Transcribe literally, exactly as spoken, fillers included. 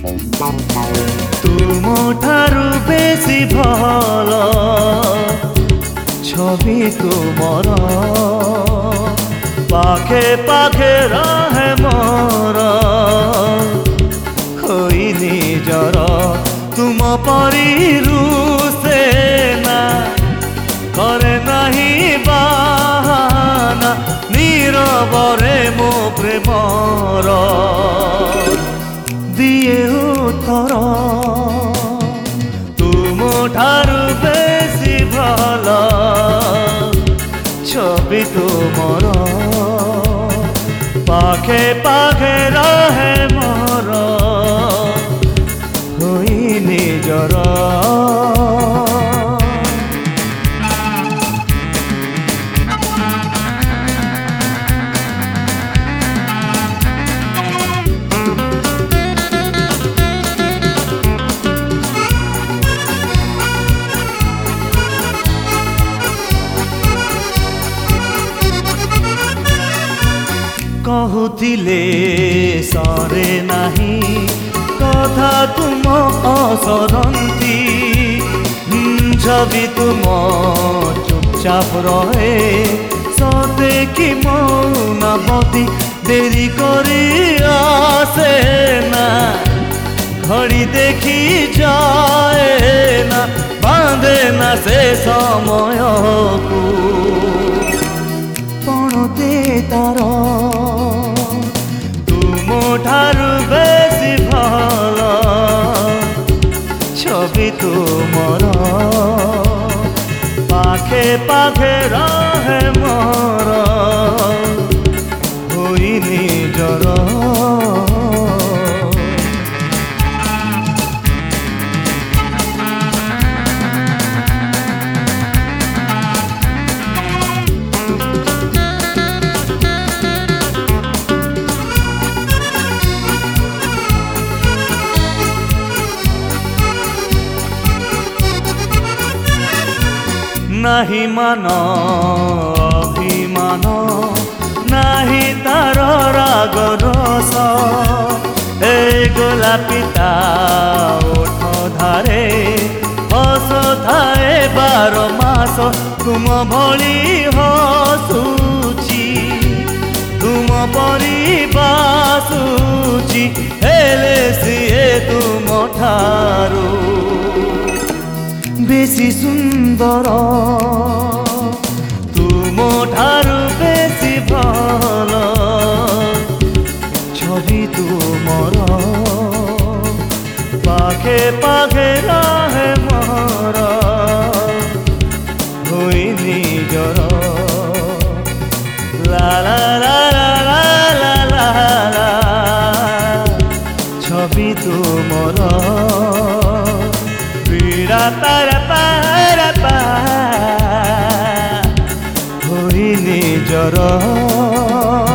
तुम ठारू बेसी भल छवि तुमर पाखे पाखे रहे मोर खोई निजर तुम परी रुसे ना करे नहीं बाहाना नीरवरे मो प्रेमर दिए उत्तर तुम ठारू बेसी भल छवि तुमर पाखे पाखे रहे मोर होई निजर कहूतिले सरे नहीं कथा तुम असरती छवि तुम चुपचाप रहे सते कि मौनवती देरी करी आसे ना घड़ी देखी जाए ना बांधे ना से समय को पणते तार तुम ठारू बेसी भल छवि तुमर पाखे पाखे रहे मोर होई निजर नहीं मान अभिमान नहीं तार राग रस ए गोलापिता ओठ धारे हस थाए बार मास तुम भली हसुची तुम परी बासुची हेले सिए तुम ठारू बेसी सुंदर तुम ठारू बेसी भल छवि तुमर पाखे पाखे रहे मोर होई निजर ला ला ला ला ला ला ला छवि तुमर पीड़ा para para pa होई निजर।